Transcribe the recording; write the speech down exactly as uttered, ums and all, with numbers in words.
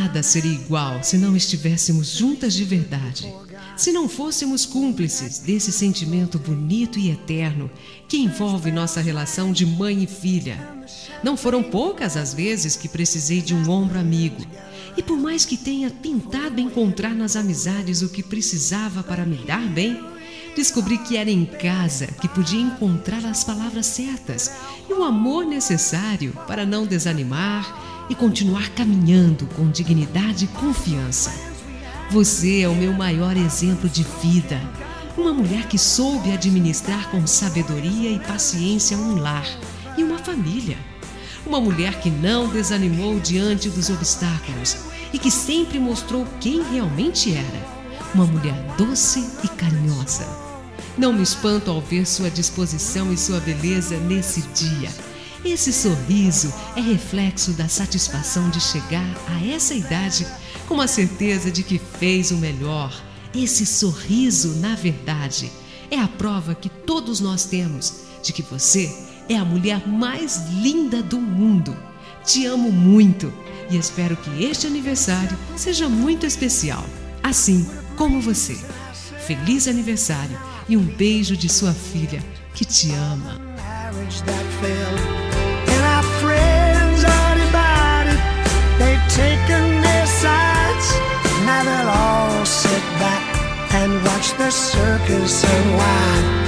nada seria igual se não estivéssemos juntas de verdade. Se não fôssemos cúmplices desse sentimento bonito e eterno que envolve nossa relação de mãe e filha. Não foram poucas as vezes que precisei de um ombro amigo. E por mais que tenha tentado encontrar nas amizades o que precisava para me dar bem, descobri que era em casa que podia encontrar as palavras certas e o amor necessário para não desanimar e continuar caminhando com dignidade e confiança. Você é o meu maior exemplo de vida. Uma mulher que soube administrar com sabedoria e paciência um lar e uma família. Uma mulher que não desanimou diante dos obstáculos e que sempre mostrou quem realmente era. Uma mulher doce e carinhosa. Não me espanto ao ver sua disposição e sua beleza nesse dia. Esse sorriso é reflexo da satisfação de chegar a essa idade com a certeza de que fez o melhor. Esse sorriso, na verdade, é a prova que todos nós temos de que você é a mulher mais linda do mundo. Te amo muito e espero que este aniversário seja muito especial, assim como você. Feliz aniversário e um beijo de sua filha, que te ama. Now they'll all sit back and watch the circus unwind.